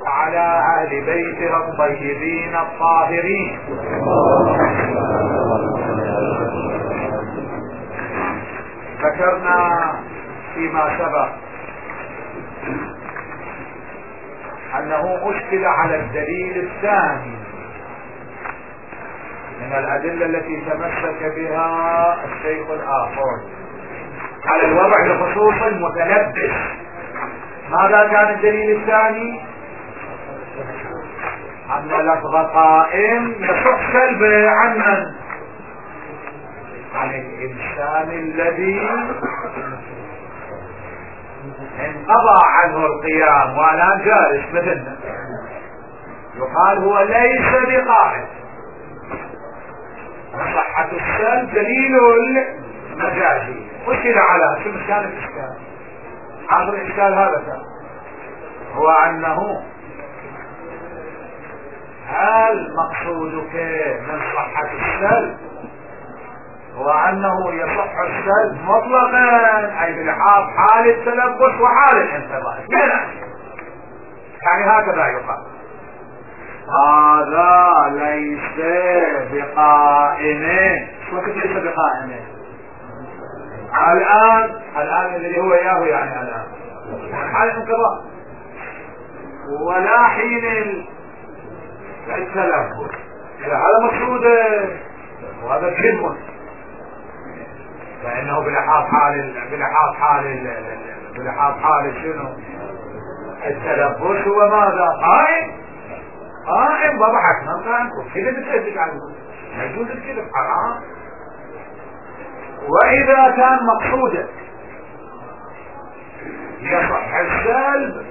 وعلى أهل بيتها الطيبين الطاهرين. ذكرنا فيما سبق أنه أشكل على الدليل الثاني من الأدلة التي تمسك بها الشيخ الآخر على الوضع لخصوص المتلبس. ماذا كان الدليل الثاني؟ أن لفظ قائم يصح سلبه عن من؟ عن الإنسان الذي انقضى عنه القيام وأنا جالس مثلنا، يقال هو ليس بقائم. صحة السلب دليل المجازي. وشل على شو كان الإشكال؟ آخر الإشكال هذا كان هو أنه هل مقصودك من صحة السلب هو أنه يصح السلب مطلقا أي بلحاظ حال التلبس وحال الانتظار؟ يعني هكذا يقال هذا ليس بقائم. شو كيف ليس بقائم؟ الآن الذي هو إياه يعني الآن حال الانقضاء ولا حين التلبس. هذا مقصود وهذا كلمة، فإنه بلحاظ حال شنو التلبس هو ماذا؟ قائم وضحكنا قائمكم كذا بتأذك عنه ما يجوز كذا حرام. وإذا كان مقصودا يصح السلب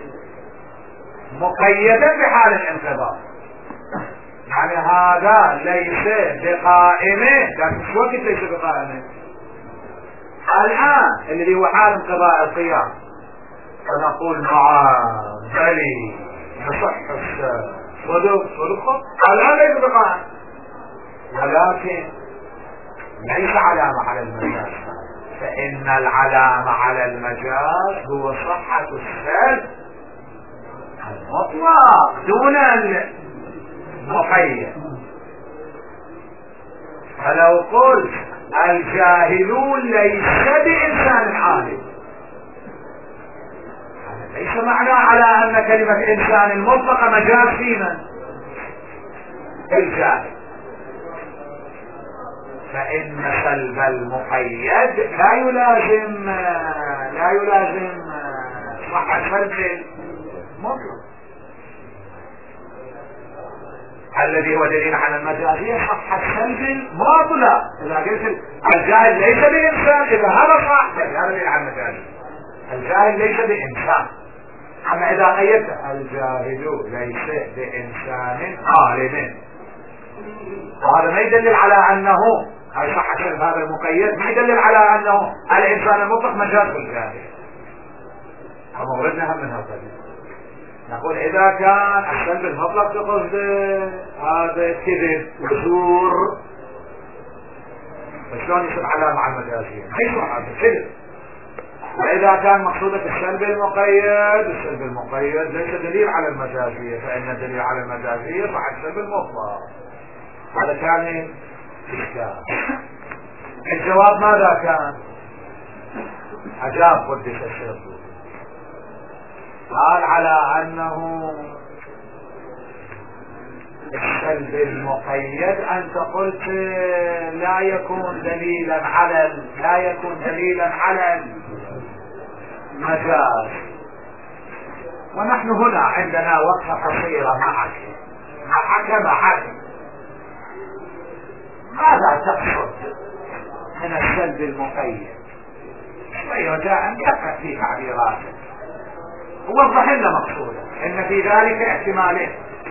مقيدا بحال الانقضاء، يعني هذا ليس بقائمه، لكن شو وقت ليس بقائمه؟ الآن الذي هو حال انقضاء القيام فنقول نعم بلي يصح السلب صدق الآن ليس بقائم، ولكن ليس علامة على المجاز، فإن العلامة على المجاز هو صحة السلب المطلق دون المقيد. فلو قلت الجاهلون ليس بإنسان عالم، هذا ليس معنى على أن كلمة إنسان المطلقة مجاز في من؟ الجاهل، فإن سلب المقيد لا يلازم صحة سلب المطلق الذي هو دليل على المجازية. صحة سلب المطلق إذا قلت الجاهل ليس بإنسان، إذا هذا صح هذا دليل على المجازية. الجاهل ليس بإنسان، أما إذا قيدت الجاهل ليس بإنسان عالم، وهذا ما يدلل على أنه هاي صحة سلب هذا المقيد، ما يدلل على أنه الإنسان المطلق مجاز بالجاهل. وموردنا هم من هذا نقول إذا كان السلب المطلق تقصد هذا كذب وزور، فشلون يصير علامة على المجازية؟ ما يصير هذا كذب. وإذا كان مقصودك السلب المقيد ليس دليل على المجازية، فإن الدليل على المجازية صح السلب المطلق. هذا كان إشكال. الجواب ماذا كان؟ أجاب قدس الشيخ قال على أنه السلب المقيد أنت قلت لا يكون دليلا على المجاز. ونحن هنا عندنا وقفة قصيرة معك ماذا تقصد من السلب المقيد؟ ويرجع أن تفهم في تعبيراتك ووضح لنا مقصودا. إن في ذلك احتمالين: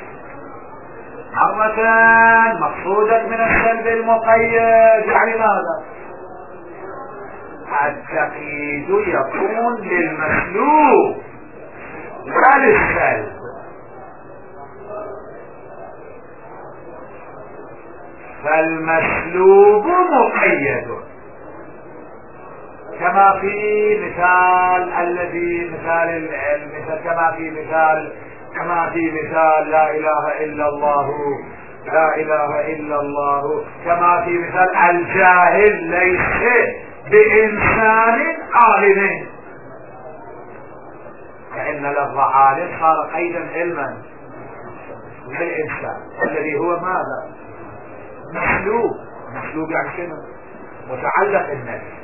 مرة مقصودك من السلب المقيد يعني ماذا؟ التقييد يكون للمسلوب لا للسلب، فالمسلوب مقيد كما في مثال كما في مثال كما في مثال لا اله الا الله، لا اله الا الله، كما في مثال الجاهل ليس بانسان عالم، فان لفظ عالم صار قيدا علما للانسان الذي هو ماذا؟ مسلوب. مسلوب يعني شنو؟ متعلق النفس،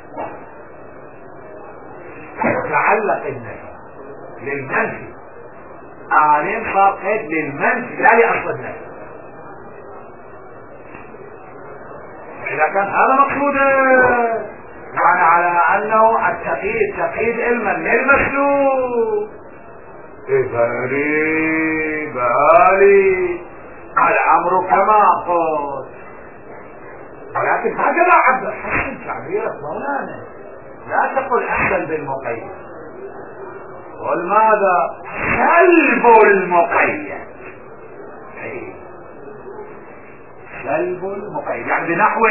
متعلق النفس للمنفي. عالم صار قيد للمنفي لا لأصل النفس. إذا كان هذا مقصودا يعني على أنه التقييد تقييد علما للمسلوب، بالي الأمر كما قلت. ولكن هكذا عبر حسن تعبيرك مولانا، لا تقل أحسن بالمقيد، قل ماذا؟ سلب المقيد. سلب المقيد يعني بنحو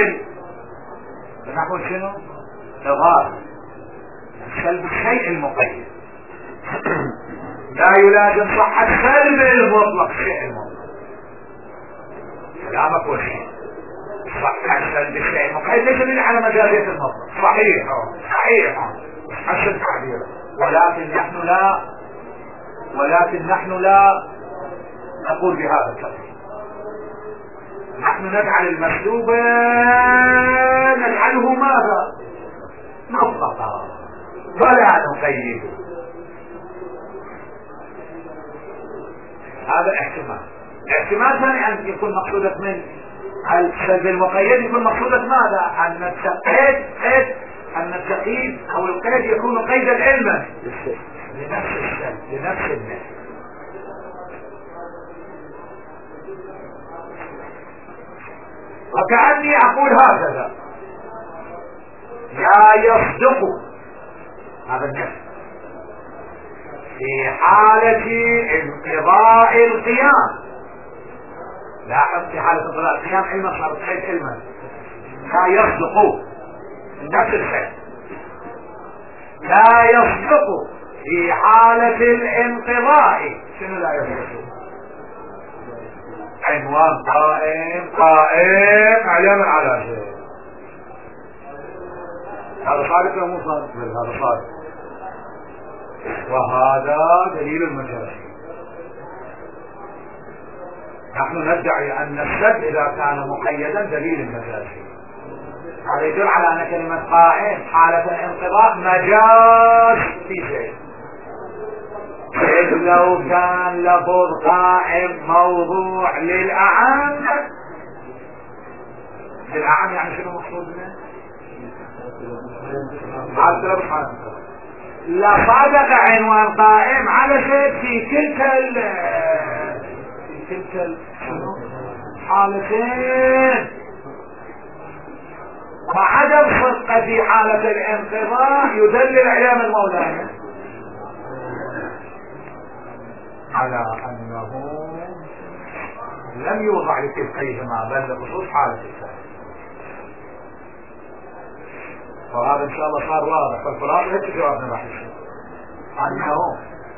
شنو؟ إضافة. سلب الشيء المقيد لا يلازم صحة سلب المطلق شيء المطلق. كلامك وشيء صحة سلب الشيء المقيد ليس دليل على مجازية المطلق. صحيح صحيح حسن تعبيره، ولكن نحن لا نقول بهذا التقييد. نحن نجعل المسلوب نجعله ماذا؟ مطلقا ولا نقيده. هذا احتمال ثاني أن يكون مقصودك من السلب المقيد يكون مقصودك ماذا؟ أن التقييد أو القيد يكون قيدا علما لنفس السلب لنفس النفس. وكأني أقول هكذا: لا يصدق هذا النفس في حالة انقضاء القيام. لاحظ في حالة انقضاء القيام علما صار قيد علما. لا يصدق نفس الشيء. لا يصدق في حالة الانقضاء. شنو لا يصدق؟ عنوان قائم علما على شيء. هذا صادق ولا مو صادق؟ هذا صادق، وهذا دليل المجازي. نحن ندعي ان السلب اذا كان مقيدا دليل المجازي. هذا يدل على ان كلمة قائم حالة الانقضاء مجاز في شيء. إذ لو كان لفظ قائم موضوع للأعم يعني شنو مقصود منه؟ لصادق عنوان قائم على شيء في تلك الحالتين، وعدم صدق في حالة الانقضاء يدلل علام المولانا على أنه لم يوضع لتلقيهما بل لخصوص حالة الثاني. وهذا إن شاء الله صار واضح. فالخلاصة هيك جوابنا راح يصير أنه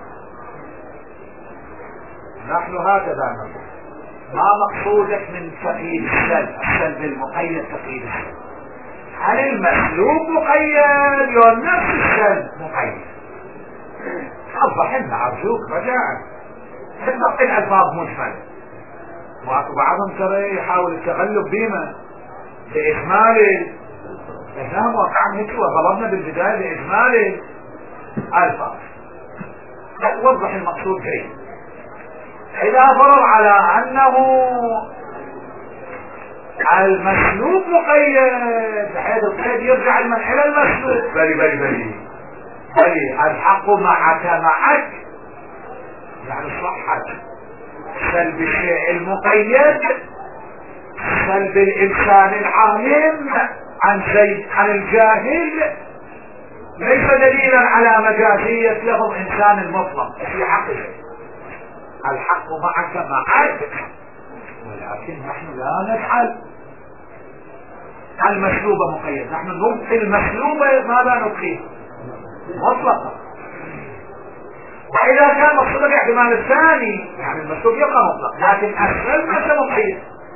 نحن هكذا نقول: ما مقصودك من تقييد السلب المقيد تقييد السلب؟ هل المسلوب مقيد يوم نفس السلب مقيد؟ أصبح لنا أرجوك رجاء تنطق الألفاظ مجملة. وبعضهم ترى يحاول التغلب بما بإجمال الفهم وقعنا هيك وضربنا بالبداية بإجمال الألفاظ. وضح المقصود جيد. إذا فرض على أنه المسلوب مقيد بحيث القيد يرجع المنع إلى المسلوب، بلي الحق معك يعني صحة سلب الشيء المقيد، سلب الإنسان العالم عن الجاهل ليس دليلا على مجازية لفظ إنسان المطلق في حقه. الحق معك ولكن نحن لا نجعل المسلوب مقيد، نحن نبقي المسلوب ماذا نبقيه؟ مطلقا. واذا كان مقصود الاحتمال الثاني يعني المسلوب يبقى مطلق، لكن السلب ليس مقيد.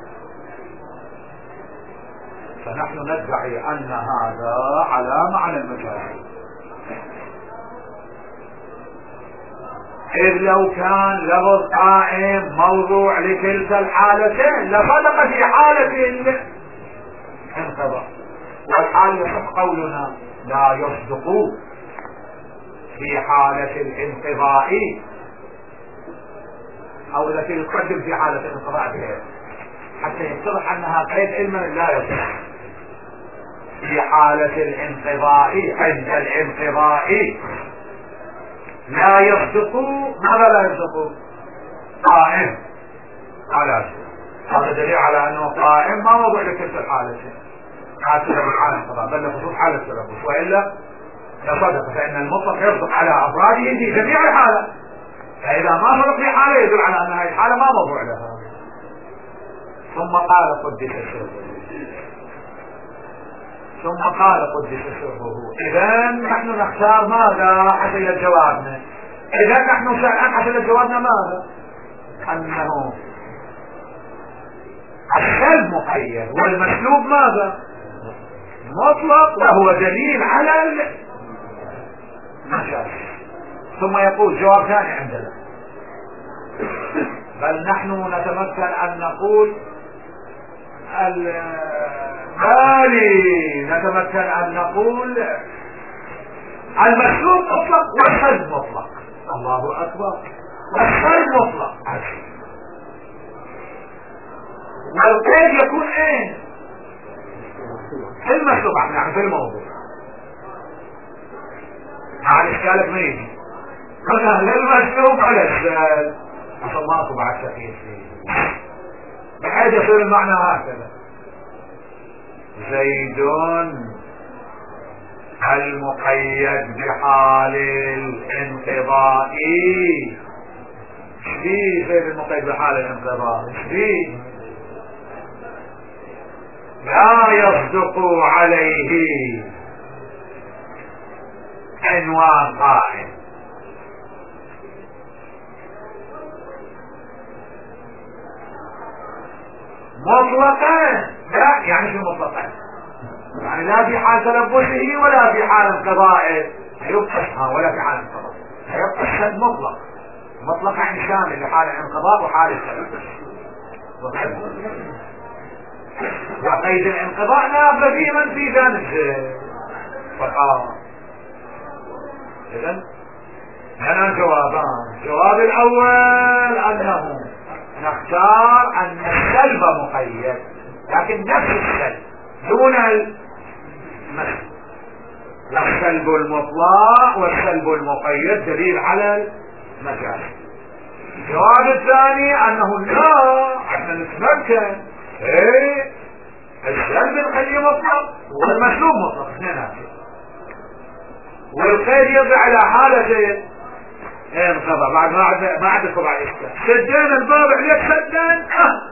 فنحن ندعي ان هذا على معنى المجاز، إذ لو كان لفظ قائم موضوع لكلتا الحالتين لصدق في حالة الانقضاء، والحال يصح قولنا لا يصدق في حالة الانقضاء، او التي يقدم في حالة الانقضاء بها حتى يتضح انها قيد علما لا يصح. في حالة الانقضاء عند الانقضاء لا يصدق. ماذا لا يصدق؟ قائم. على هذا دليل على انه قائم ما موضوع لكلتا الحالتين، حالة حالة الانقضاء بل خصوص حالة التلبس، والا لصدق، فان المطلق يصدق على افراده في جميع الحالة، فاذا ما صدق في حالة يدل على ان هذه الحالة ما موضوع لها. ثم قال قدس سره. اذا نحن نختار ماذا حسب جوابنا؟ اذا نحن الان حسب جوابنا ماذا؟ انه السلب مقيد والمسلوب ماذا؟ مطلق، وهو دليل على المجاز. ثم يقول جواب ثاني عندنا، بل نحن نتمكن ان نقول نتمكن ان نقول المسلوب مطلق والسلب مطلق. الله اكبر. والسلب مطلق والقيد يكون ايه؟ المسلوب. احنا في الموضوع على اشكالك ما يجي قلنا للمسلوب على السلب عشان ماكو بعد تغيير فيه، بحيث يصير المعنى هكذا: زيد المقيد بحال الانقضاء. شبيه زيد المقيد بحال الانقضاء؟ شبيه لا يصدق عليه عنوان قائم. مطلقا لا، يعني في مطلقا يعني لا في حال تلبسه ولا في حال انقضائه يبقى، ولا في حال انقضاء يبقى السد مطلق. مطلق يعني شامل لحال الانقضاء وحال التلبس. وقيد الانقضاء نافذ في من في ذنب فقط. اذن هنا جوابان: الجواب الاول انه نختار ان السلب مقيد، لكن نفس السلب دون المسلب. السلب المطلق والسلب المقيد دليل على المجاز. الجواب الثاني انه لا، احنا نتمكن السلب القيد مطلق والمسلوب مطلق اثنين، والقيد يضع على حالة انقضى. بعد ما عاد طبعا اشكال سدين الباب عليك سدين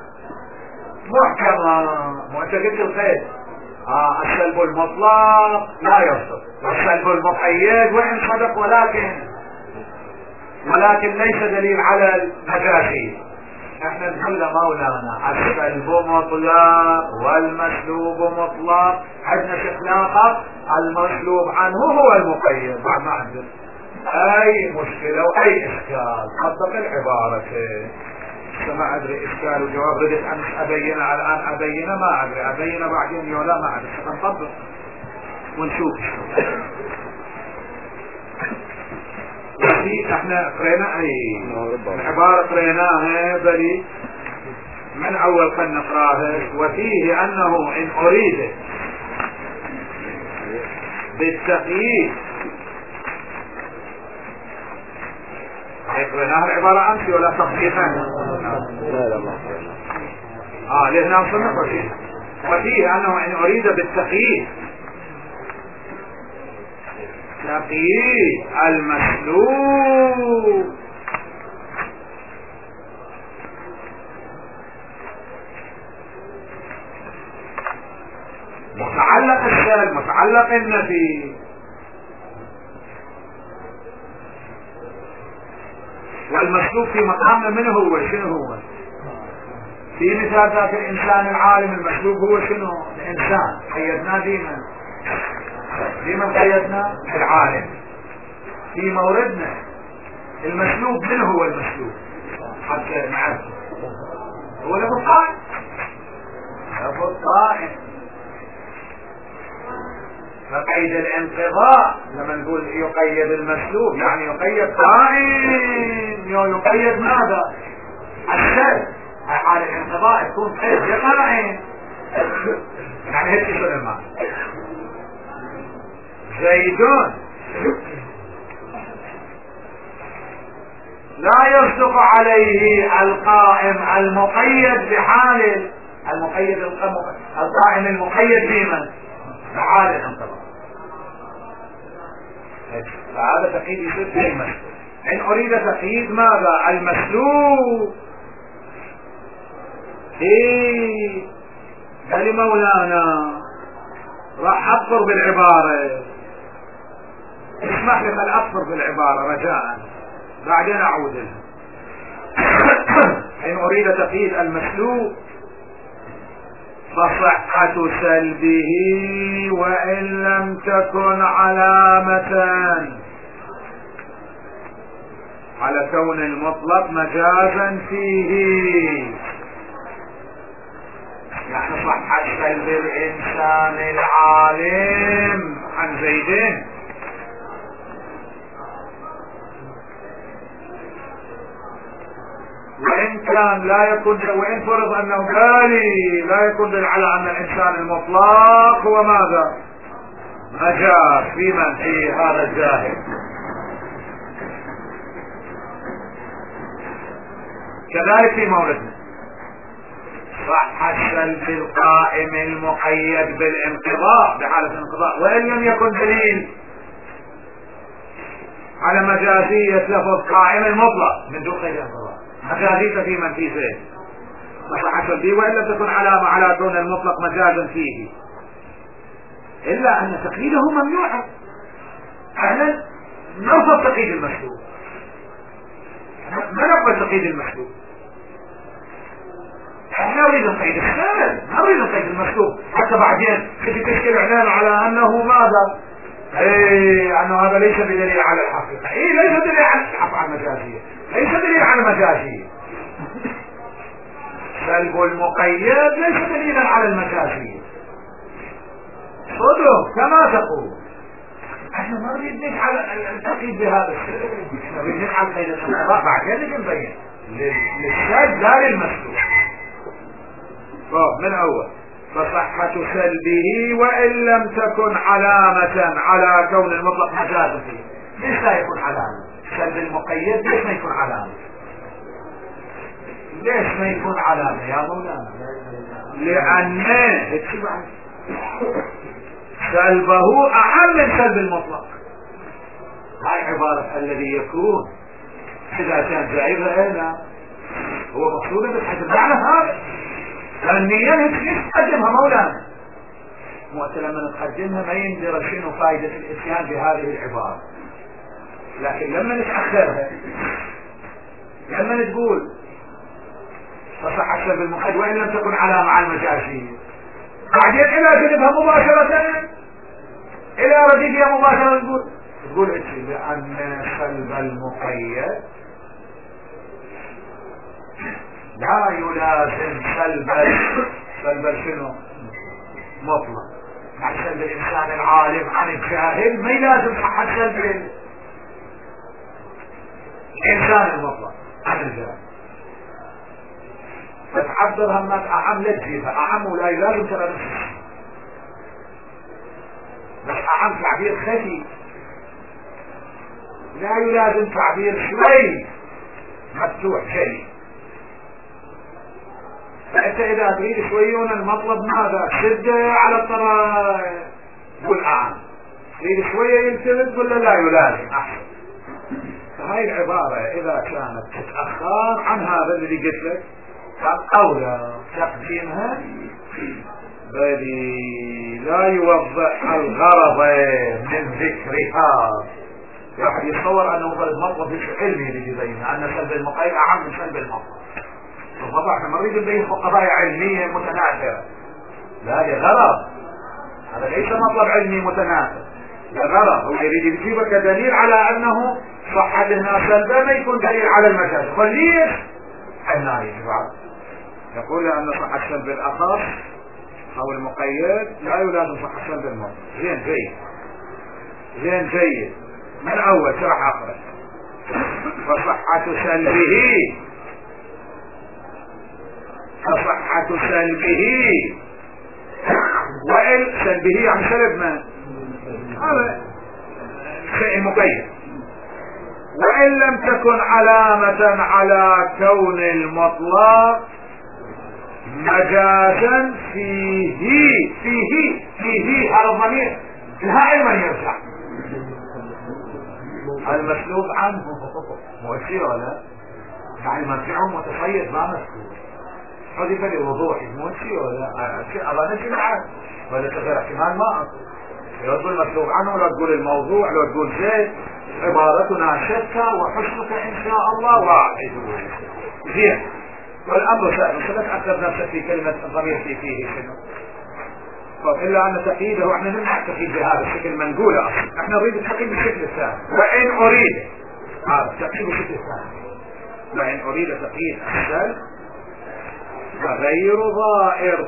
محكمة. وانت قلت القيد السلب المطلق لا يصدق، والسلب المقيد وان صدق ولكن ليس دليل على المجازي. احنا نقول مولانا السلب مطلق والمسلوب مطلق، عندنا اطلاقا المسلوب عنه هو المقيد. ما عندنا اي مشكلة واي اشكال. طبق العبارة. ما ادري اشكال وجواب ردت امس ابينه، الان ابينه ما ادري، ابينه بعدين يولا ما ادري. نطبق ونشوف. احنا قرينا اي عبارة قريناها بلي من اول قد نقراها. وفيه انه ان اريد بالتقييد، قريناها العبارة امس ولا تخفيفا؟ لا ما لهنا صنف. وفيه انه ان اريد بالتقييد تقييد المسلوب متعلق السلب متعلق النفي. المسلوب في مقامنا من هو؟ شنو هو؟ في مثال ذاك الإنسان العالم المسلوب هو شنو؟ الإنسان. قيدناه ديما قيدنا العالم. في موردنا المسلوب من هو المسلوب؟ حتى نعرف هو له القائم. له القائم. فقيد الانقضاء لما نقول يقيد المسلوب يعني يقيد قائم. يقيد ماذا؟ السلب. حال الانقضاء يكون قيد قائم. يعني هيك شو المعنى؟ زيدون لا يصدق عليه القائم المقيد بحال القائم المقيد بمن؟ بحال الانقضاء. فهذا تقييد يصير في المسلوب. إن أريد تقييد ماذا؟ المسلوب. قال مولانا راح أكفر بالعبارة. اسمح لي أكفر بالعبارة رجاء بعدين أعود لها. إن أريد تقييد المسلوب فصحة سلبه وإن لم تكن علامة على كون المطلق مجازا فيه. يعني صحة سلب الإنسان العالم عن زيدين وإن كان لا يكون، وإن فرض أنه بالي لا يكون دليل على أن الإنسان المطلق هو ماذا؟ مجاز في من؟ في هذا الجاهل. كذلك في موردنا صحة سلب القائم المقيد بالانقضاء بحالة الانقضاء وإن لم يكن دليل على مجازية لفظ قائم المطلق من دون قيد الانقضاء. مجازية في من؟ في زيد. صحة سلبه وإن لم تكن علامة على كون المطلق مجازا فيه، إلا أن تقييده ممنوعا. احنا نرفض تقييد المسلوب، ما نقبل تقييد المسلوب. احنا نريد نقيد السلب، ما نريد نقيد المسلوب. حتى بعدين تجي تشكل اعلان على انه ماذا؟ انه هذا ليس بدليل على الحقيقة. ليس دليل على الحقيقة، على المجازية، ليس دليل على المجازية. سلب المقيد ليس دليلا على المجازية. صدق كما تقول. احنا ما نريد نجعل التقييد بهذا السلب، احنا نريد نجعل قيد الانقضاء بعدين نجي نبين للسلب لا للمسلوب. من أول فصحة سلبه وإن لم تكن علامة على كون المطلق مجازا فيه. ليش لا يكون علامة؟ سلب المقيد ليش ما يكون علامة؟ ليش ما يكون علامة يا مولانا؟ لأن سلبه أعم من سلب المطلق. هاي عبارة الذي يكون إذا كان جائزة هنا هو مقصود بالحجم. معنى هذا فالنية نقدمها مولانا وقت لما نقدمها ما يندر شنو فائدة الاتيان بهذه العبارة. لكن لما نتأخرها، لما تقول فصح سلب المقيد وإن لم تكن علامة على المجازية، بعدين إلى جنبها مباشرة إلى رديفها مباشرة تقول إيش؟ لأن سلب المقيد لا يلازم سلب شنو؟ مطلق. عن سلب الإنسان العالم عن الجاهل ما يلازم صحة سلب الإنسان المطلق عن الجاهل. فتعبر همات أعم لا تجيبها، أعم ولا يلازم ترى نفسه، بس أعم تعبير خفي، لا يلازم تعبير شوي مفتوح شيء. فأنت إذا تريد شويون المطلب ماذا؟ شدة على الطرف قل أعم، تريد شوية يلتفت ولا لا يلازم أحسن. فهاي العبارة إذا كانت تتأخر عن هذا اللي قلت لك فالأولى تقديمها بل لا يوضح الغرض من ذكرها واحد يتصور انه فرض مطلب علمي اللي يبينها ان سلب المقيد اعم من سلب المطلب. بالضبط احنا ما نريد نبين قضايا علميه متناثره، لا لغرض، هذا ليس مطلب علمي متناثر، لغرض هو يريد يجيبك دليل على انه صحة هنا سلبا ما يكون دليل على المجاز. فليش حنا يجب يقول لأن صحة سلب الأخص أو المقيد لا يلازم صحة سلب المطلق. زين جيد، زين جيد. من أول شرح أخرج فصحة سلبه، فصحة سلبه وإن سلبه يعني سلب من؟ هذا شيء مقيد. وإن لم تكن علامة على كون المطلق مجازا فيه على الضمير الهائل من يرجع المسلوب عنه مؤثر ولا يعني مرجعه متصيد ما مسلوب حدث لوضوح مؤثر ولا أظن شيء عنه ولا تغير احتمال ما لو تقول مسلوب عنه لو تقول الموضوع لو تقول زيد عبارتنا شتى وحسنك ان شاء الله واحد. زين والامر سهل فلا تاثر نفسك في كلمه الضمير فيه شنو. طب الا ان تقييده احنا نمنع التقييد بهذا الشكل منقوله اصلا، احنا نريد التقييد بالشكل الثاني. وان اريد هذا التقييد بالشكل الثاني، وان اريد تقييد السلب فغير ضائر.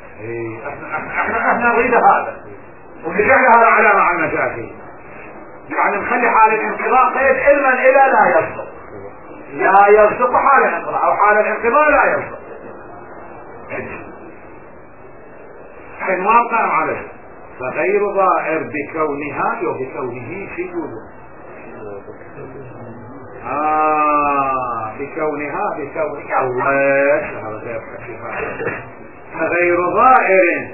احنا نريد هذا ونجعل هذا علامه على المجازي، يعني نخلي حال الانقضاء قيد علما الى لا يصدق، لا يصدق حال الانقضاء او حال الانقضاء لا يصدق. عنوان قائم عليه فغير ضائر بكونها وبكونه في وجود. بكونها فغير ضائر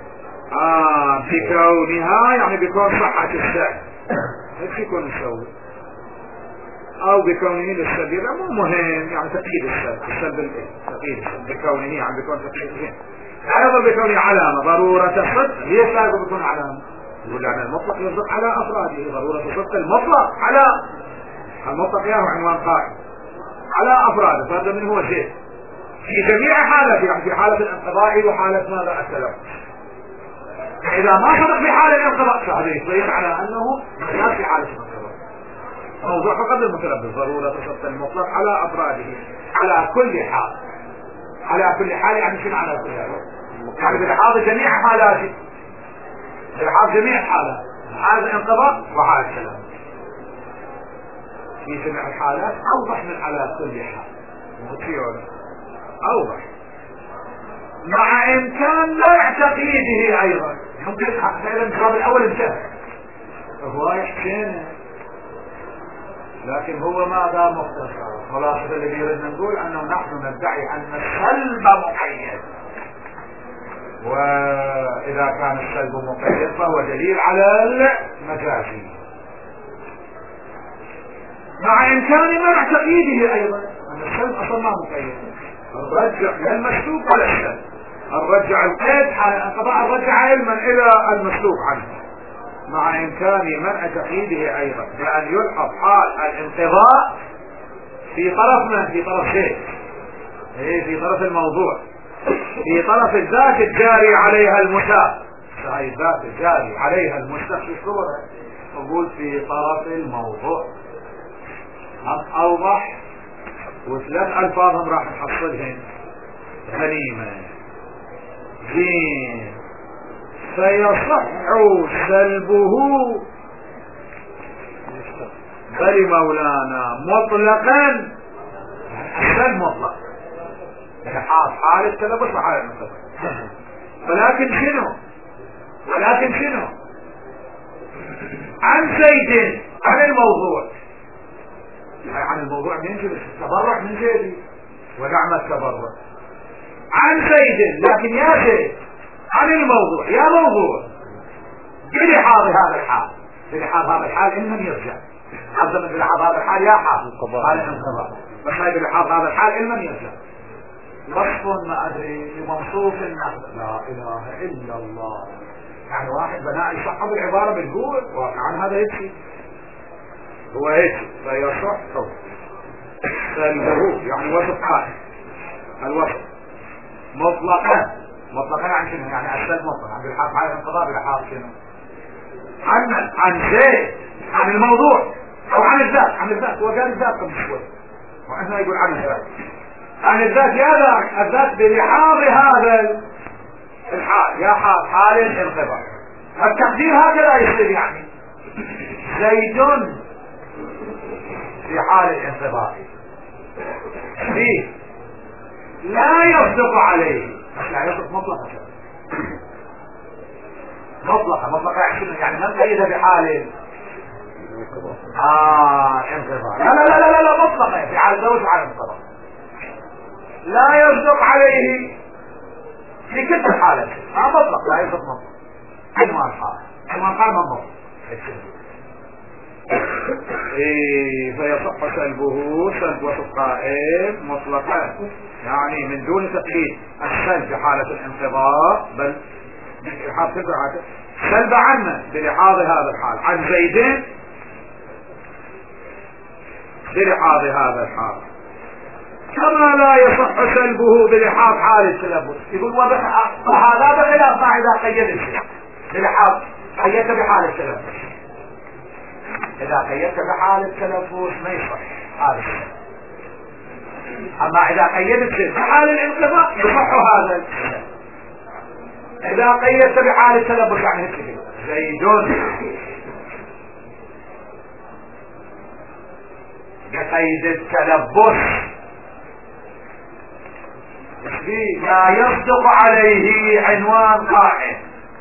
بكونها يعني بكون صحة السلب ايش يكون مسوي او بكونه للسبيل مو مهم يعني تقييد السلب تقييد السلب بكونه يعني بكون تقييد ايضا بكونه علامة ضرورة الصدق. ليش لا بكون علامة؟ يقول يعني المطلق يصدق على افراده، ضرورة الصدق المطلق على المطلق ياهو عنوان قائم على افراده، فهذا من هو شيء في جميع حالته، يعني في حالة الانقضاء وحالة ماذا السلام. إذا ما صدق في حال الانقضاء فهذا يبين على أنه لا في حالة الانقضاء. موضوع فقد المتلبس ضرورة صدق المطلق على أفراده على كل حال، على كل حال يعني شنو على كل حال؟ يعني بلحاظ جميع حالاته، بلحاظ جميع حالات، حالة الانقضاء وحالة السلام في جميع الحالات أوضح من على كل حال، أوضح مع إمكان لا تقييده أيضا. ممكن فعلا الجواب الأول انتهى هو يحسن، لكن هو ماذا مختصر. خلاصة الذي يريد نقول أنه نحن ندعي أن السلب مقيد، وإذا كان السلب مقيد فهو دليل على المجازي مع إمكان منع تقييده أيضا. أن السلب أصلا ما مقيد، الرجع لا المسلوب ولا السلب، الرجع القيد حال الانقضاء الرجع علما الى المسلوب عنه مع امكان منع تقييده ايضا، بان يلحظ حال الانقضاء في طرف من في طرف شيء في طرف الموضوع، في طرف الذات الجاري عليها المشاء، هاي الذات الجاري عليها المشاء في الصورة نقول في طرف الموضوع. اوضح وثلاث الفاظهم راح نحصلهن غنيمة. زين فيصح سلبه بل مولانا مطلقا، السلب مطلق حال التلبس وحال المتلبس، ولكن شنو عن زيد عن الموضوع، عن الموضوع من جلس التبرع من زيد ونعم التبرع عن زيد، لكن يا زيد عن الموضوع يا موضوع بلحاظ هذا الحال، بلحاظ هذا الحال إن من يرجع حظا بلحاظ هذا الحال يا حال قال الانقضاء، بس هاي بلحاظ هذا الحال إن من يرجع وصف ما أدري موصوف لا إله إلا الله. يعني واحد بناء يصحب العبارة بالقوة واقعا هذا يبكي، هو هيك فيصح سلبه يعني وسط قائم الوسط مطلقا عن شنو يعني السلب مطلقا عن بالحاف على الانقضاء بالحاف شنو عن شيء عن الموضوع او عن الذات هو قال الذات قبل شوي واحنا يقول عن الذات يا ذاك الذات بلحاظ هذا الحال يا حال الانقضاء التقدير هكذا يصير يعني زيد في حال الانقضاء فيه لا يصدق عليه لا يصدق مطلقا يعني من قيد بحال انقضاء لا مطلقا في حال زوج على الانقضاء لا يصدق عليه في كل الحالات مطلق لا يصدق مطلق عنوان قال مطلق فيصح سلب وسط قائم مطلقا يعني من دون تقييد السلب في حالة الانقضاء بل سلب عنه بلحاظ هذا الحال عن زيد بلحاظ هذا الحال كما لا يصح سلبه بلحاظ حال التلبس يقول وهذا بخلاف ما إذا قيد الشيء بلحاظ قيدت بحال التلبس إذا قيدت بحال التلبس ما يصح هذا الشيء أما إذا قيدت شيء بحال الانقضاء يصح هذا الشيء إذا قيدت بحال التلبس يعني هيك زيد بقيد التلبس لا يصدق عليه عنوان قائم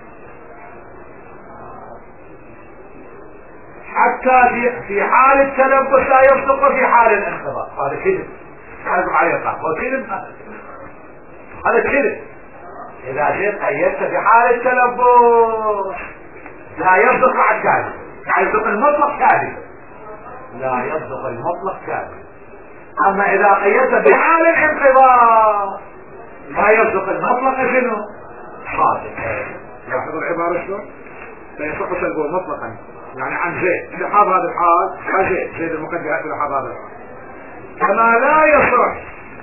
حتى في حال التلبس لا يصدق في حال الانقضاء هذا كذب حازم عليه القائم هذا كذب إذا جئت قيدت في حال التلبس لا يصدق على الكاذب لا يصدق المطلق كاذب لا يصدق المطلق كاذب أما إذا قيدت في حال الانقضاء لا يصدق المطلق شنو صادق لاحظوا العبارة شلون فيصح سلبه مطلقا يعني عن زيد لحاظ هذا الحال عن زيد المقدمات لحاظ هذا الحال كما لا يصح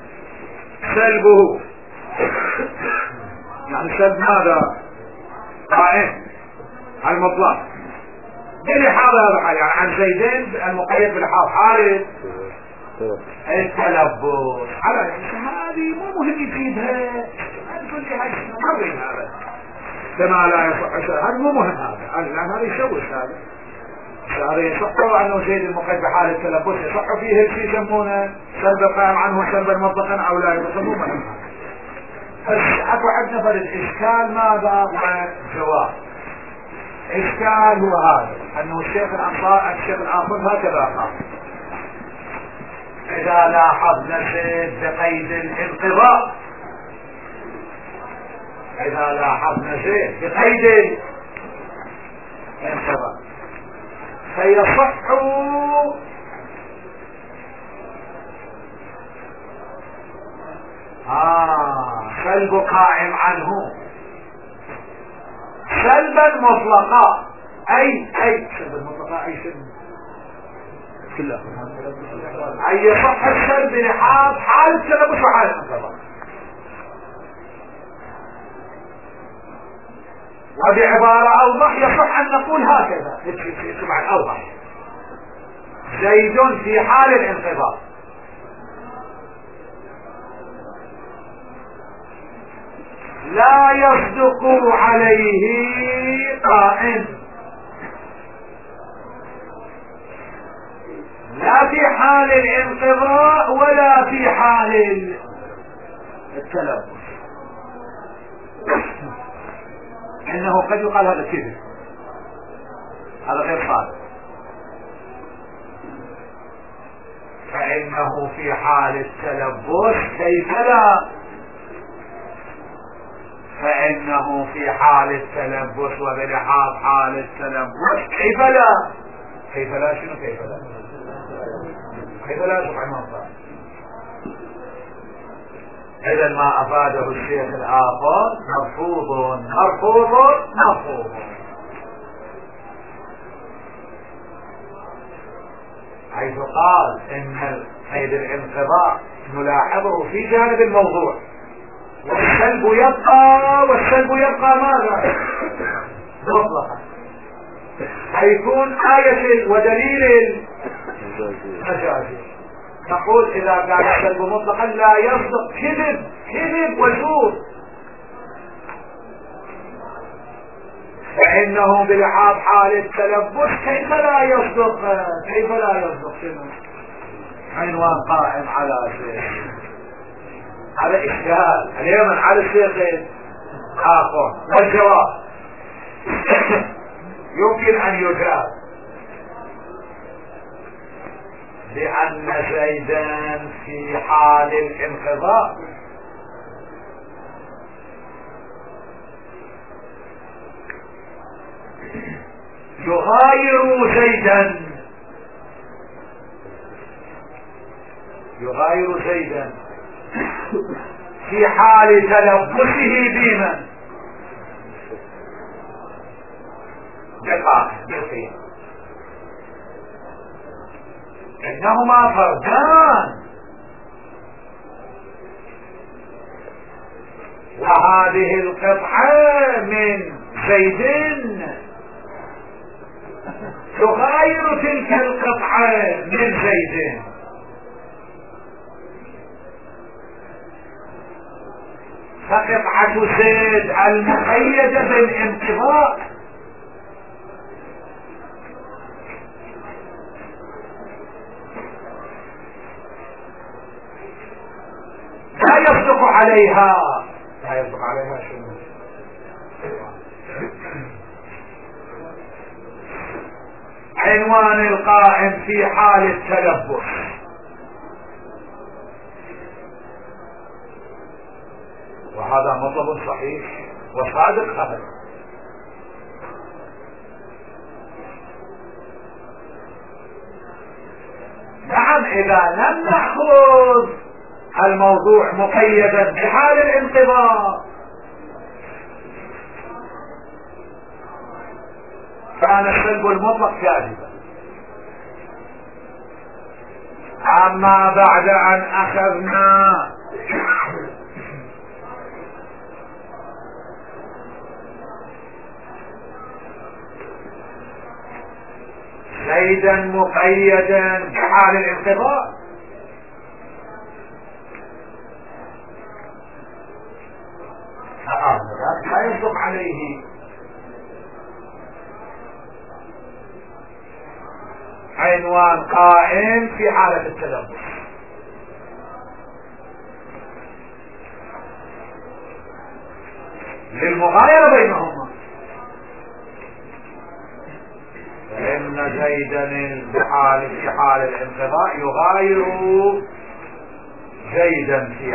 سلبه يعني سلب ماذا قائم المطلق بلحاظ هذا الحال يعني عن زيدين المقيد بلحاظ حال التلبس على هذه مو مهم يفيدها تقول لي هاي مرين هذا كما لا يصح هذا مو مهم هذا يشوش هذا يصح عنه زيد المقيد بحال التلبس يصح فيه الشيء يسمونه سلب قائم عنه سلبا مطلقا او لا يصح مو مهم بس اكو عندنا فرد اشكال ماذا والجواب اشكال هو هذا انه الشيخ الآخر هكذا قال إذا لاحظنا زيد بقيد الانقضاء إذا لاحظنا زيد بقيد الانقضاء فيصح سلب قائم عنه سلبا مطلقا أي سلبا مطلقا أي سلب أي يصح السلب لحاظ حال التلبس وحال الانقضاء وبعبارة أوضح يصح أن نقول هكذا اسمع الأوضح زيد في حال الانقضاء لا يصدق عليه قائم لا في حال الانقضاء ولا في حال التلبس انه قد يقال هذا كذب هذا غير صادق فانه في حال التلبس كيف لا فانه في حال التلبس وبلحاظ حال التلبس كيف لا شنو كيف لا سبحانه وتعالى اذا ما افاده الشيخ الاخر مرفوض حيث قال ان قيد الانقضاء نلاحظه في جانب الموضوع، والسلب يبقى ماذا؟ مطلقا. حيكون آية ودليل مجازي. نقول إذا كان السلب مطلقا لا يصدق كذب وزور، فإنه بلحاظ حال التلبس كيف لا يصدق شنو؟ عنوان قائم على شيء، هذا إشكال اليوم على الشيخ آخر. والجواب يمكن أن يجاب بأن زيدا في حال الانقضاء يغاير زيدا في حال تلبسه بمن؟ بالقيم. إنهما فردان، وهذه القطعة من زيد تغاير تلك القطعة من زيد، فقطعة زيد المقيدة بالانقضاء لا يصدق عليها شنو؟ عنوان القائم في حال التلبس. وهذا مطلب صحيح وصادق أبدا. نعم، إذا لم نأخذ الموضوع مقيدا بحال الانقضاء كان السلب المطلق كاذبا. أما بعد أن أخذنا زيدا مقيدا بحال الانقضاء لا يصدق عليه عنوان قائم في حالة التلبس. للمغايرة بينهما، فإن زيدا في حال الانقضاء يغاير زيدا في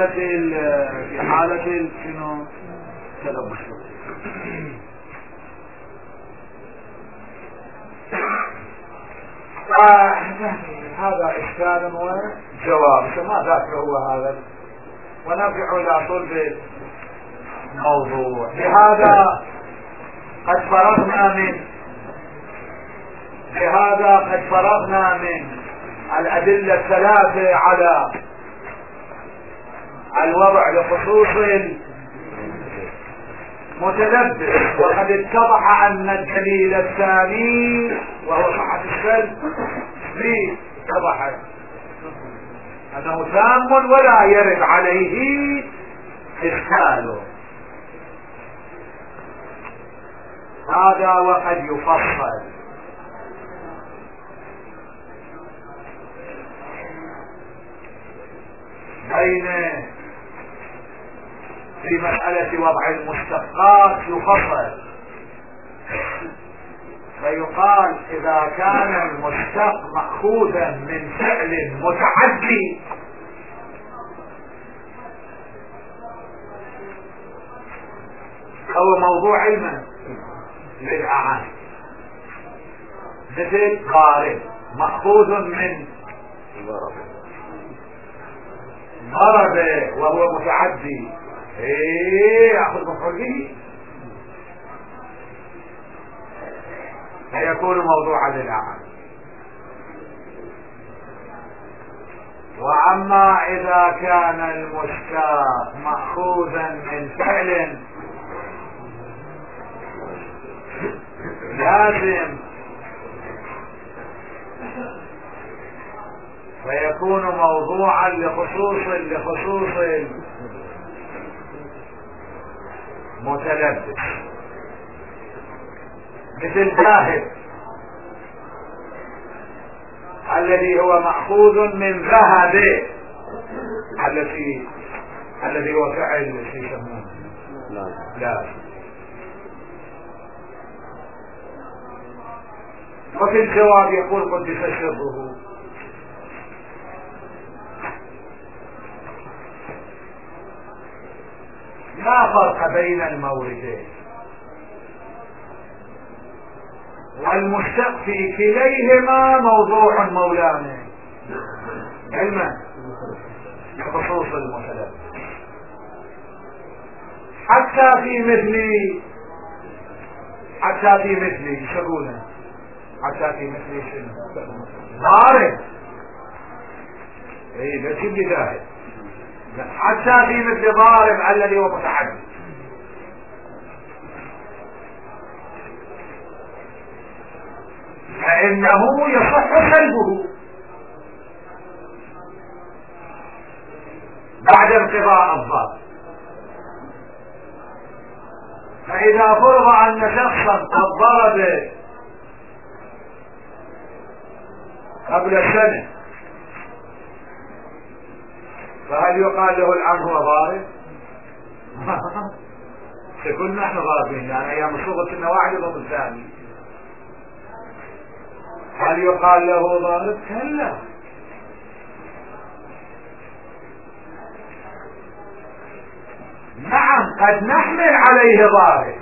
حالة شنو؟ تلبس. هذا إشكال وجواب، ما ذاك هو هذا، ونرجع إلى صلب الموضوع. لهذا قد فرغنا من الأدلة الثلاثة على الوضع لخصوص المتلبس، وقد اتضح أن الدليل الثاني وهو صحة السلب اتضح أنه تام ولا يرد عليه إشكاله. هذا وقد يفصل بين في مسألة وضع المشتقات يفصل فيقال إذا كان المشتق مأخوذا من فعل متعدي هو موضوع علما للأعان، مثل ضارب مأخوذ من ضرب وهو متعدي، يأخذ مفعول به فيكون موضوعا للأعان. واما اذا كان المشتق مأخوذا من فعل لازم فيكون موضوعا لخصوص متلبس، مثل ذاهب الذي هو مأخوذ من ذهب الذي هو فعل يسمونه لا. وفي الجواب يقول قدس سره. لا فرق بين الموردين، والمشتق في كليهما موضوع مولانا علما بخصوص المتلبس. حتى في مثلي شغونا، حتى في مثلي شنو ضارب، اي لا تجيب لي ذاهب، حتى في مثل ضارب الذي هو متعدد. فإنه يصح سلبه بعد انقضاء الضرب. فإذا فرض أن شخصا قد ضرب قبل سنة، فهل يقال له الآن هو ضارب؟ سيكون نحن ضاربين، يعني أيام صوغة النواعي ضد الثاني. هل يقال له ضارب؟ كلا. نعم قد نحمل عليه ضارب،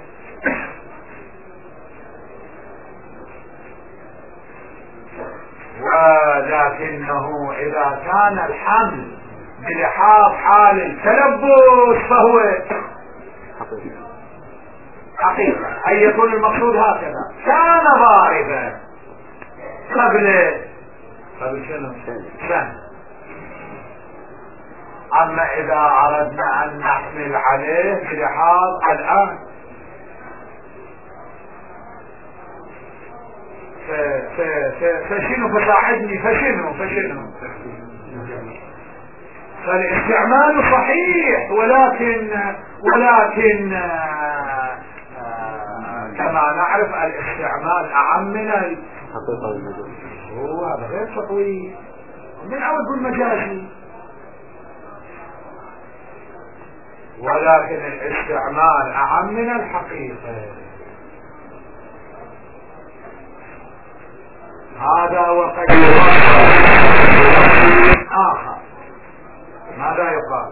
ولكنه إذا كان الحمل بلحاظ حال التلبس فهو حقيقة، أن يكون المقصود هكذا. كان ضاربا قبل شنو؟ سنة. أما إذا أردنا أن نحمل عليه بلحاظ الآن فشنو فساعدني فشنو فالاستعمال صحيح، ولكن كما نعرف الاستعمال أعم من هو هذا غير تطويل من أول مجازي، ولكن الاستعمال أعم من الحقيقة. هذا وقد آخر. ماذا يقال؟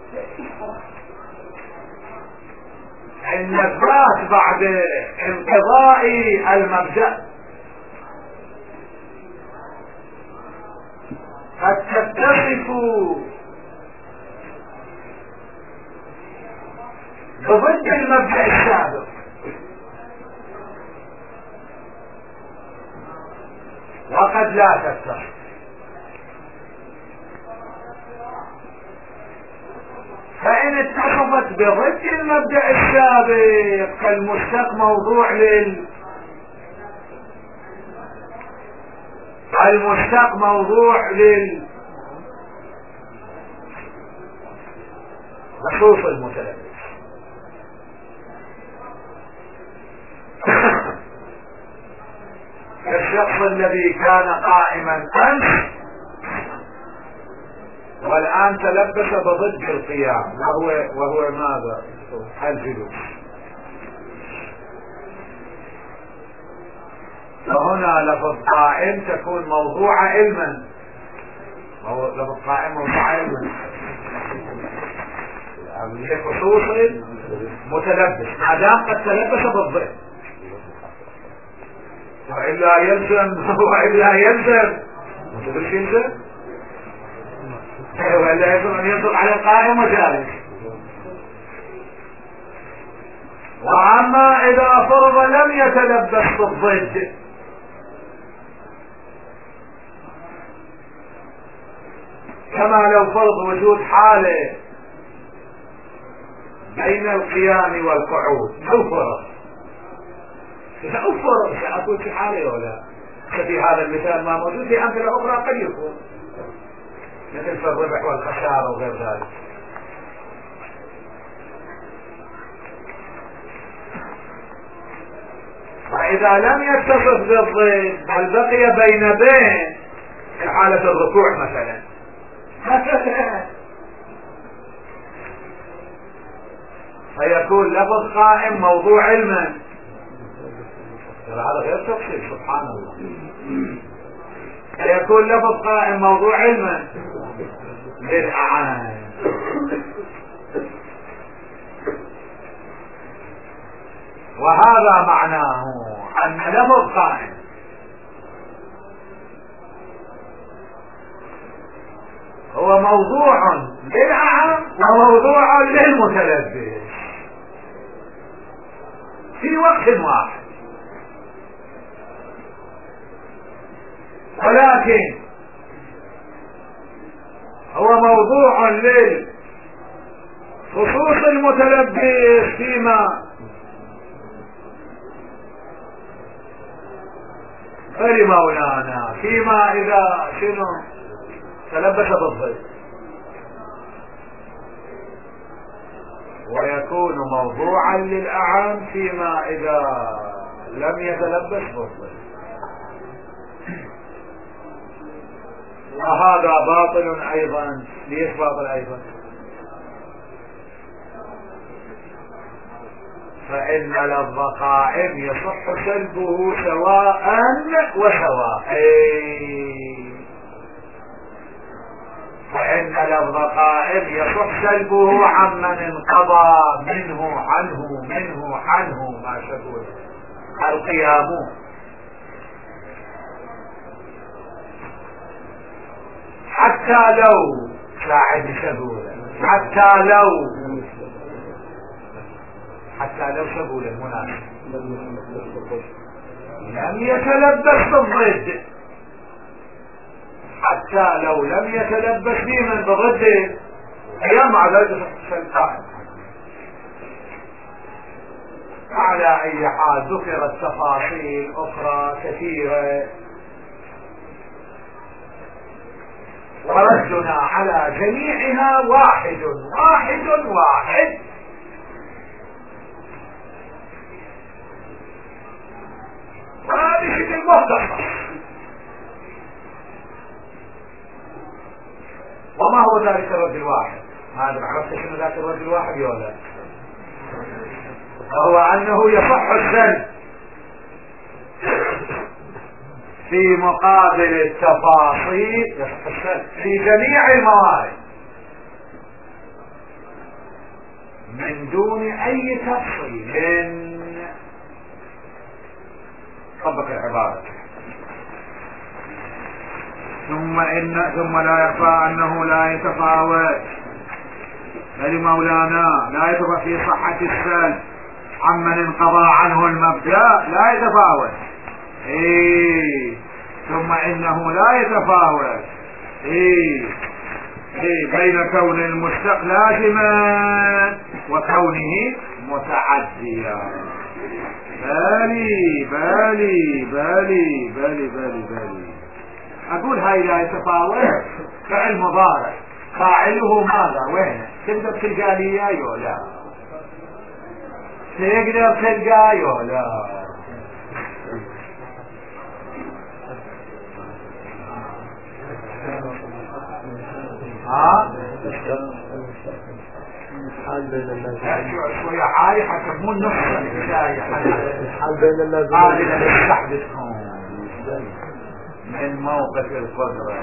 إن الذات بعد انقضاء المبدأ قد تتصف بضد المبدأ السابق، وقد لا تتصف. فإن اتصفت بضد المبدأ السابق فالمشتق موضوع المشتق موضوع لخصوص المتلبس. الشخص الذي كان قائما أمس والآن تلبس بضد القيام، وهو ماذا؟ الجلوس. فهنا لفظ قائم تكون موضوع علما، لفظ قائم موضوع علما لخصوص متلبس ما دام قد تلبس بالضد، وإلا يلزم ما تقولش يلزم وإلا يلزم أن ينطق على القائم وجالس. وأما إذا فرض لم يتلبس بالضد كما لو فرض وجود حالة بين القيام والقعود، لو فرض سأكون في حالة ولا ففي هذا المثال ما موجود، في أمثلة أخرى قد يكون مثل في الربح والخسارة وغير ذلك. وإذا لم يتصف بالضد بل بقي بين في حالة الركوع مثلا فيكون لفظ قائم موضوع علما، هذا غير تفصيل سبحان الله. فيكون لفظ قائم موضوع علما للأعان، وهذا معناه أن لفظ قائم هو موضوع للأعم وموضوع للمتلبس في وقت واحد، ولكن هو موضوع للخصوص المتلبس فلمولانا فيما إذا تلبس بالضد، ويكون موضوعا للأعم فيما إذا لم يتلبس بالضد، وهذا باطل أيضا. ليش باطل أيضا؟ فإن لفظ قائم يصح سلبه سواء وسواء، فإن لفظ قائم يصح سلبه عمن انقضى منه عنه ما شكوه القيام، حتى لو ساعد سبولا، حتى لو سبولا المناسب لم يتلبس بالضد، حتى لو لم يتلبس بمن بضده قيام على ذلك القائم. على اي حال ذكرت تفاصيل اخرى كثيرة، وردنا على جميعها واحد وهذا شكل مختصر. وما هو ذلك الرد الواحد؟ هذا عرفت شنو ذاك الرد الواحد ولا؟ وهو انه يصح السلب في مقابل التفاصيل، يصح السلب في جميع الموارد من دون اي تفصيل. طبق العبارة. ثم لا يخفى انه لا يتفاوت، فلمولانا لا يتفاوت في صحة السلب عمن انقضى عنه المبدأ، لا يتفاوت. ثم انه لا يتفاوت بين كون المشتق لازما وكونه متعديا. بالي اقول هاي لا يتفاوت فعل مضارع فاعله ماذا وين؟ تقدر تلقى لي ايوه لا تقدر تلقى ايوه لا الحال بين الناس شوية عالي حتى مو النص الحال بين الناس هذه تحدثهم من موقف القدرة.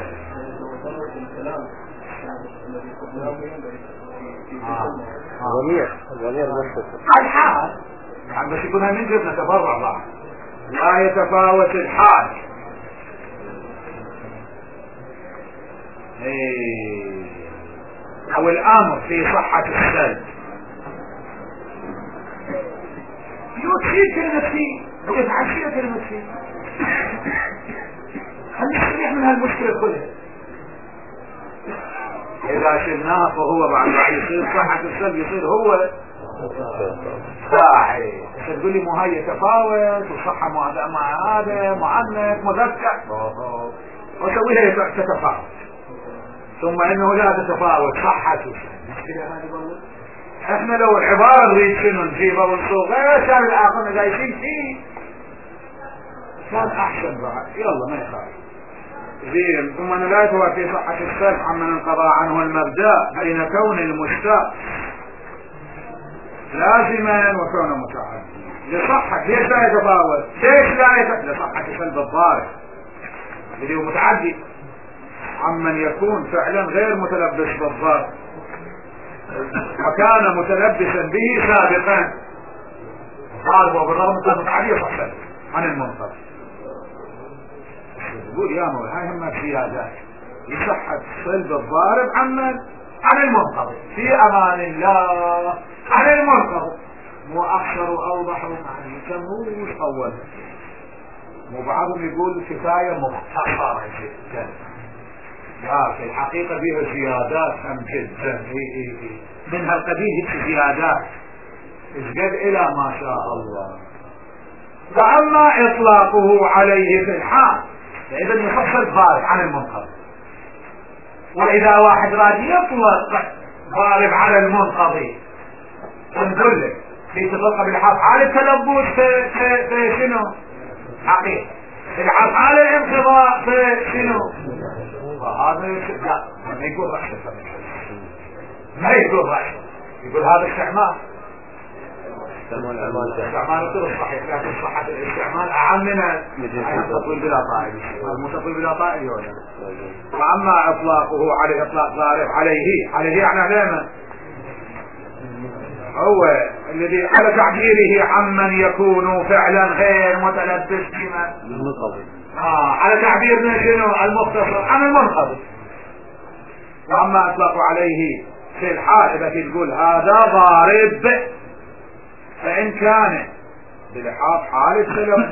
ضمير منفصل الحال يعني بس يكون من جد نتبرع بعض. لا يتفاوت الحال او الامر في صحة السلب. يكفي كلمة فيه ويفعل فيها كلمة فيه، خلينا نستريح من هالمشكلة كلها. اذا شلناها فهو بعد يصير صحة السلب، يصير هو صحيح. تقول لي مو هي تفاوت وصحة مع هذا معنف مذكر وسويها تتفاوت، ثم انه لا تتفاوت صحة احنا لو العبارة نريد شنو نجيبها ونصوغ كان الاخر جايشين فيه كان احسن بعد. يلا ما يخالف زين. ثم انه لا يتوافي صحة السلب عمن انقضى عنه المبدأ بين كون المشتق لازما وكونه متعدي لصحة. ليش لا يتفاوت؟ ليش لا لصحة سلب الضارب اللي هو متعدي عمن يكون فعلا غير متلبس بالضرب وكان متلبسا به سابقا ضاربه بالرغم كان متعدي صحة عن المنقض. يقول يا مولاي هاي هم زيادات لصحة سلب الضارب عن المنقض في امان الله عن المنقض. مو اكثر واوضح ومعنى يسموه اول مو بعضهم يقول كفاية مختصرة جدا. لا في الحقيقة بها زيادات هم جدا من هالقبيل هيك زيادات ازقد الى ما شاء الله. واما اطلاقه عليه في الحال اذا يفصل ضارب عن المنقض. واذا واحد راد يطلق ضارب على المنقضي نقول لك في تطلق بالحال حال التلبس في شنو حقيقة الحال حال الانقضاء في شنو هذا لا ما يقول رأسه ما يقول رأسه يقول هذا استعمال الطرق صحيح لكن صحة الاستعمال أعم من المتطويل بلا طائل. المتطويل بلا طائل ولا. وأما إطلاقه على إطلاق ضارب عليه يعني علامة هو الذي على تعبيره عمن يكون فعلا غير متلبس بما على تعبيرنا شنو المختصر عن المنقضي. واما اطلقوا عليه في الحال التي تقول هذا ضارب فان كان بلحاظ حال التلبس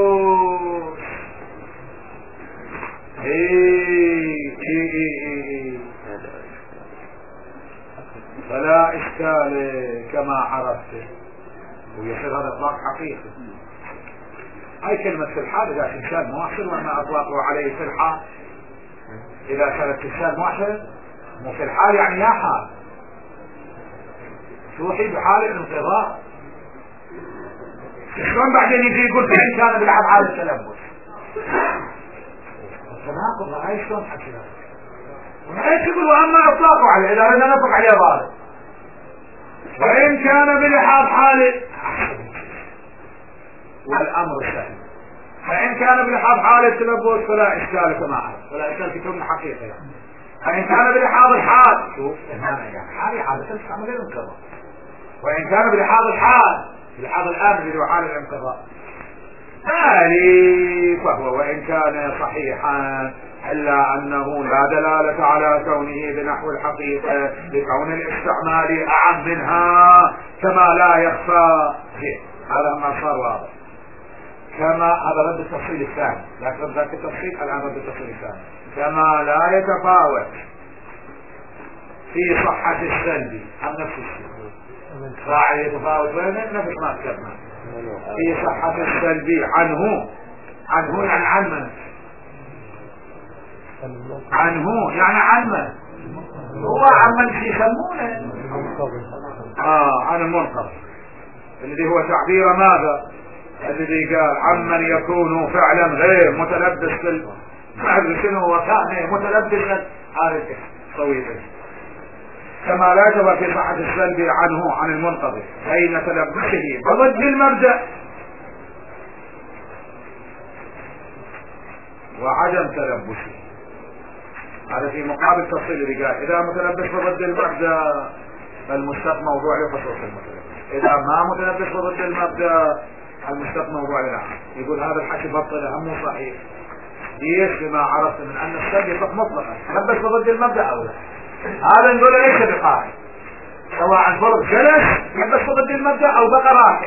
فلا اشكال كما عرفت ويصير هذا اطلاق حقيقي. هاي كلمة في الحال اذا انسان موحد وما اطلقوا عليه في الحال اذا كانت انسان موحد مو في الحال يعني يا حال توحي بحال الانقضاء. شلون بعدين يجي يقول فإن كان بلعب حال التلبس التناقض هاي شلون حكينا وهي تقول واما اطلاقوا عليه اذا بدنا نطلق عليه ضارب وإن كان بلحاظ حال والامر سهل. فإن كان بلحاظ حال التلبس فلا اشكال كما عرف ولا اشكال في كون حقيقة يعني. فإن كان بلحاظ الحال شوف يعني حالي عادة تستعمل الانقضاء. وإن كان بلحاظ الحال بلحاظ الآن اللي هو حال الانقضاء فهو وإن كان صحيحا إلا أنه لا دلالة على كونه بنحو الحقيقة لكون الاستعمال أعم منها كما لا يخفى هذا ما صار واضح. كما هذا رد التفصيل الثاني لكن ذاك التفصيل الآن رد التفصيل الثاني كما لا يتفاوت في صحة السلب عن نفس الشيء فاعل يتفاوت بين نفس ما كتبنا في صحة السلب عنه يعني عن من عنه يعني عن من هو عن من يسمونه عن المنقض الذي هو تعبير ماذا الذي قال عمن يكون فعلا غير متلبس بالمعرفة شنو وكان متلبسا هذا طويل كما لا يجب في صحة السلب عنه عن المنقضي بين تلبسه بضد المبدأ وعدم تلبسه. هذا في مقابل تفصيل اللي قال اذا متلبس بضد المبدأ فالمشتق موضوع لخصوص المتلبس اذا ما متلبس بضد المبدأ المشتق موضوع للعام. يقول هذا الحكي بطل هم صحيح ليش بما عرفت من ان السلب يطلق مطلقا تلبس بضد المبدأ او لا هذا نقول ليس بقائل سواء فرض جلس يلبس بضد المبدأ او بقى راكب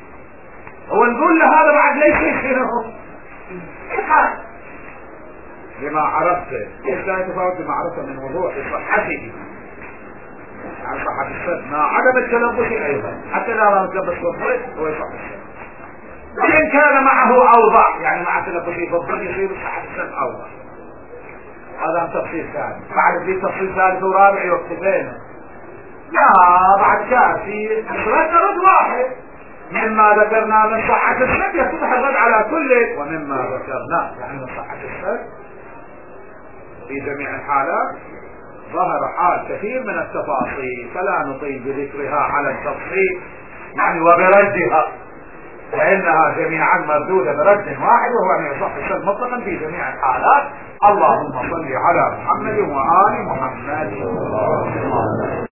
هو نقول له هذا بعد ليس شنو بما عرفت. ايش لا يتفاوت بما عرفت من وضوح صحته عن صحة السد مع عدم التلبس ايضا، حتى لا يتلبس بالضبط هو يصح السد. وإن كان معه اوضح، يعني مع تلبسه بالضبط يصير صحة السد اوضح. هذا تفصيل ثاني. بعد في تفصيل ثالث ورابع يكتبين. لا بعد كافي رد واحد مما ذكرنا من صحة السد يصح الرد على كل، ومما ذكرنا يعني من صحة السد في جميع الحالات ظهر حال كثير من التفاصيل فلا نطيل بذكرها على التفصيل يعني وبردها، فإنها جميعا مردودة برد واحد وهو أن يصح السد مطلقا في جميع الحالات. اللهم صل على محمد وآل محمد.